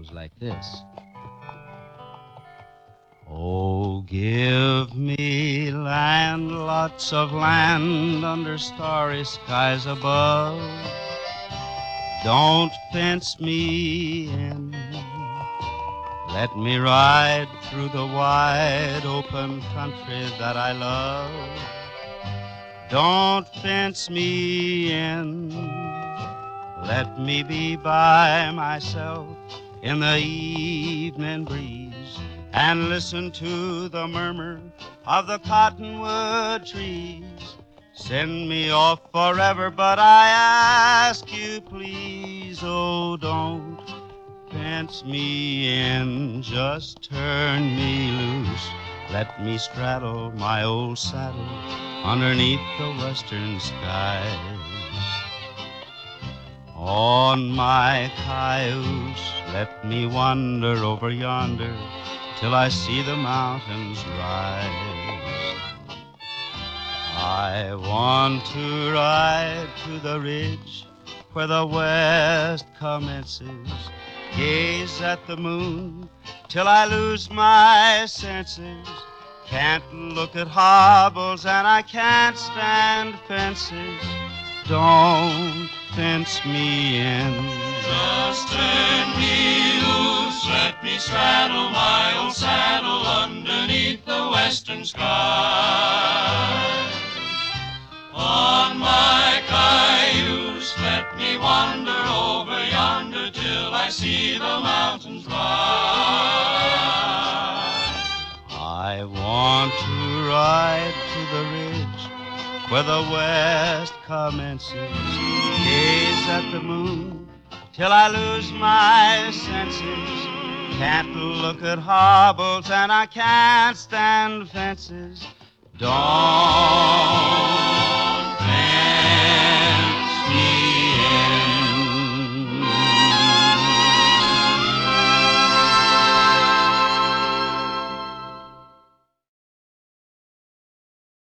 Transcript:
goes like this. Oh, give me land, lots of land under starry skies above. Don't fence me in. Let me ride through the wide open country that I love. Don't fence me in. Let me be by myself in the evening breeze and listen to the murmur of the cottonwood trees. Send me off forever, but I ask you please, oh, don't fence me in. Just turn me loose. Let me straddle my old saddle underneath the western skies. On my cayuse, let me wander over yonder till I see the mountains rise. I want to ride to the ridge where the west commences, gaze at the moon till I lose my senses. Can't look at hobbles and I can't stand fences. Don't fence me in. Just turn me loose, let me straddle my old saddle underneath the western sky. On my cayuse, let me wander over yonder till I see the mountains rise. I want to ride to the ridge where the west commences, gaze at the moon till I lose my senses. Can't look at hobbles and I can't stand fences. Don't